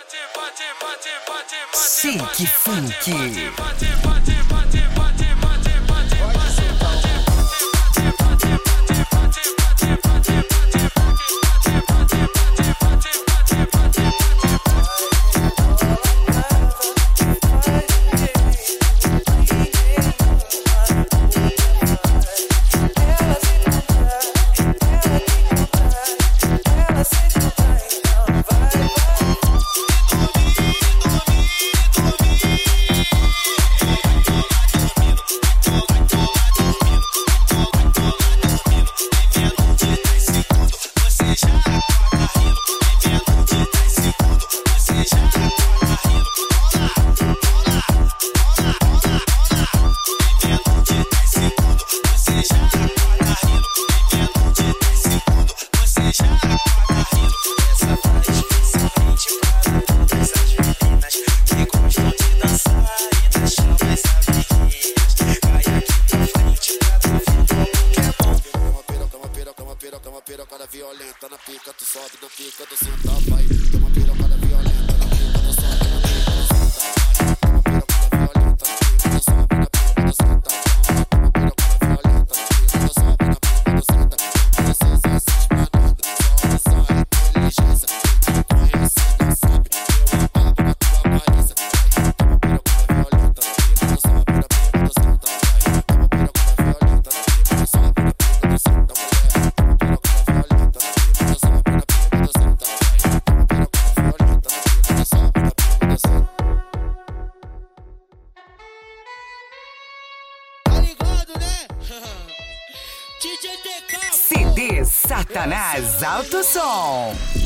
Chique Funk. Pirocada violenta na pica, tu sobe na pica, tu senta, vai. Toma pirocada violenta na pica, tu sobe na pica, tu senta, vai. Toma pirocada violenta na pica, tu sobe na pica, tu senta, vai. Toma pirocada violenta na pica, tu sobe na pica, tu senta. Precisa ser explanada, só inteligência. Quem conhece não sabe, eu apago na tua aparência. Toma pirocada violenta na pica, tu sobe na pica, tu senta, vai. Toma pirocada violenta na pica, tu sobe na pica, tu senta, vai. CD Satanás Alto Som.